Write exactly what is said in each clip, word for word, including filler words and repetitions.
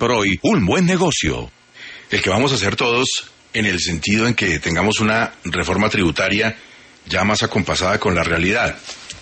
Por hoy, un buen negocio. El que vamos a hacer todos en el sentido en que tengamos una reforma tributaria ya más acompasada con la realidad.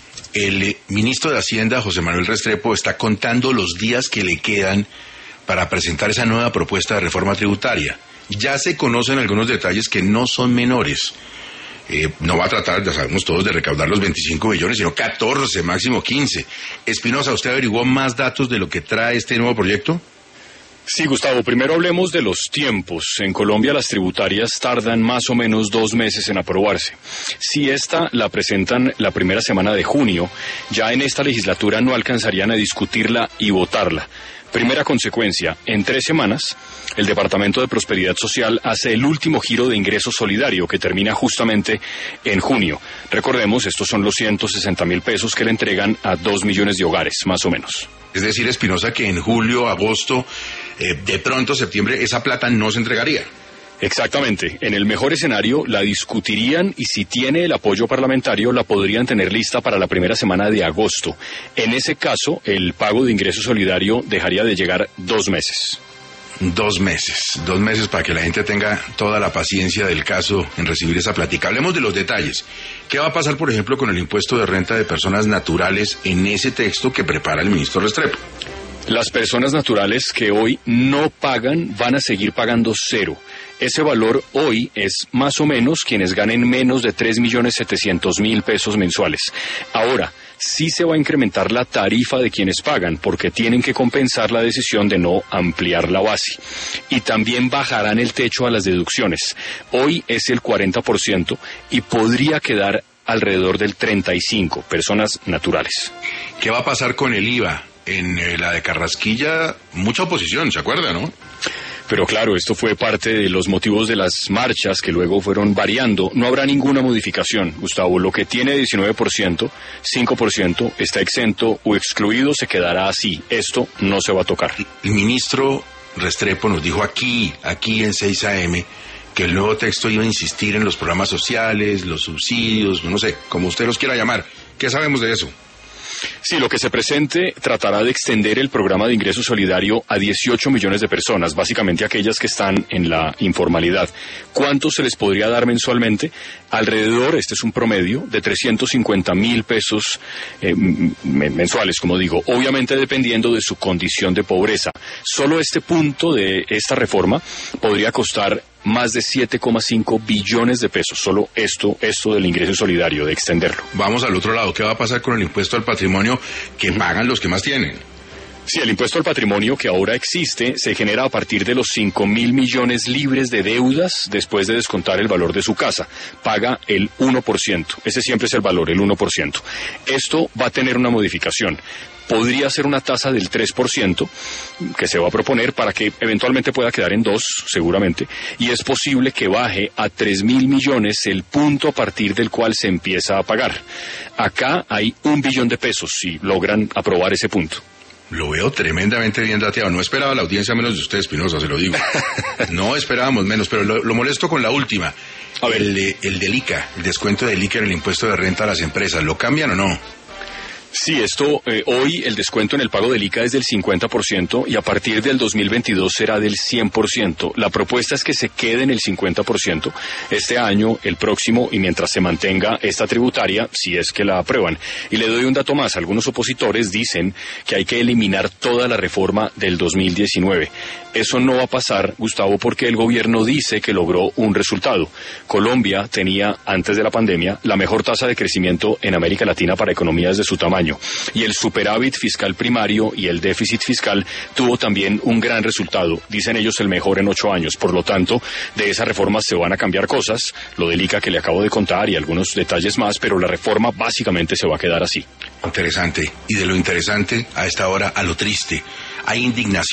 El ministro de Hacienda, José Manuel Restrepo, está contando los días que le quedan para presentar esa nueva propuesta de reforma tributaria. Ya se conocen algunos detalles que no son menores. Eh, no va a tratar, ya sabemos todos, de recaudar los veinticinco billones, sino catorce, máximo quince. Espinosa, ¿usted averiguó más datos de lo que trae este nuevo proyecto? Sí, Gustavo, primero hablemos de los tiempos. En Colombia las tributarias tardan más o menos dos meses en aprobarse. Si esta la presentan la primera semana de junio, ya en esta legislatura no alcanzarían a discutirla y votarla. Primera consecuencia, en tres semanas, el Departamento de Prosperidad Social hace el último giro de ingreso solidario que termina justamente en junio. Recordemos, estos son los ciento sesenta mil pesos que le entregan a dos millones de hogares, más o menos. Es decir, Espinosa, que en julio, agosto, eh, de pronto septiembre, esa plata no se entregaría. Exactamente. En el mejor escenario la discutirían y si tiene el apoyo parlamentario la podrían tener lista para la primera semana de agosto. En ese caso, el pago de ingreso solidario dejaría de llegar dos meses. Dos meses, dos meses para que la gente tenga toda la paciencia del caso en recibir esa plática. Hablemos de los detalles. ¿Qué va a pasar, por ejemplo, con el impuesto de renta de personas naturales en ese texto que prepara el ministro Restrepo? Las personas naturales que hoy no pagan van a seguir pagando cero. Ese valor hoy es más o menos quienes ganen menos de tres millones setecientos mil pesos mensuales. Ahora, sí se va a incrementar la tarifa de quienes pagan porque tienen que compensar la decisión de no ampliar la base. Y también bajarán el techo a las deducciones. Hoy es el cuarenta por ciento y podría quedar alrededor del treinta y cinco por ciento, personas naturales. ¿Qué va a pasar con el I V A? En eh, la de Carrasquilla, mucha oposición, ¿se acuerda, no? Pero claro, esto fue parte de los motivos de las marchas que luego fueron variando. No habrá ninguna modificación, Gustavo. Lo que tiene diecinueve por ciento, cinco por ciento está exento o excluido, se quedará así. Esto no se va a tocar. El ministro Restrepo nos dijo aquí, aquí en seis A M, que el nuevo texto iba a insistir en los programas sociales, los subsidios, no sé, como usted los quiera llamar. ¿Qué sabemos de eso? Sí, lo que se presente tratará de extender el programa de ingreso solidario a dieciocho millones de personas, básicamente aquellas que están en la informalidad. ¿Cuánto se les podría dar mensualmente? Alrededor, este es un promedio, de trescientos cincuenta mil pesos eh, mensuales, como digo, obviamente dependiendo de su condición de pobreza. Solo este punto de esta reforma podría costar más de siete coma cinco billones de pesos, solo esto, esto del ingreso solidario, de extenderlo. Vamos al otro lado, ¿qué va a pasar con el impuesto al patrimonio que pagan los que más tienen? Sí, el impuesto al patrimonio que ahora existe se genera a partir de los cinco mil millones libres de deudas después de descontar el valor de su casa. Paga el uno por ciento. Ese siempre es el valor, el uno por ciento. Esto va a tener una modificación. Podría ser una tasa del tres por ciento que se va a proponer para que eventualmente pueda quedar en dos, seguramente, y es posible que baje a tres mil millones el punto a partir del cual se empieza a pagar. Acá hay un billón de pesos si logran aprobar ese punto. Lo veo tremendamente bien dateado. No esperaba la audiencia menos de usted, Espinosa, se lo digo. No esperábamos menos, pero lo, lo molesto con la última. A ver, el, de, el del I C A, el descuento del I C A en el impuesto de renta a las empresas, ¿lo cambian o no? Sí, esto, eh, hoy el descuento en el pago del I C A es del cincuenta por ciento y a partir del dos mil veintidós será del cien por ciento. La propuesta es que se quede en el cincuenta por ciento este año, el próximo y mientras se mantenga esta tributaria, si es que la aprueban. Y le doy un dato más, algunos opositores dicen que hay que eliminar toda la reforma del dos mil diecinueve. Eso no va a pasar, Gustavo, porque el gobierno dice que logró un resultado. Colombia tenía, antes de la pandemia, la mejor tasa de crecimiento en América Latina para economías de su tamaño. Y el superávit fiscal primario y el déficit fiscal tuvo también un gran resultado, dicen ellos el mejor en ocho años. Por lo tanto, de esas reformas se van a cambiar cosas, lo del I C A que le acabo de contar y algunos detalles más, pero la reforma básicamente se va a quedar así. Interesante. Y de lo interesante, a esta hora, a lo triste, hay indignación.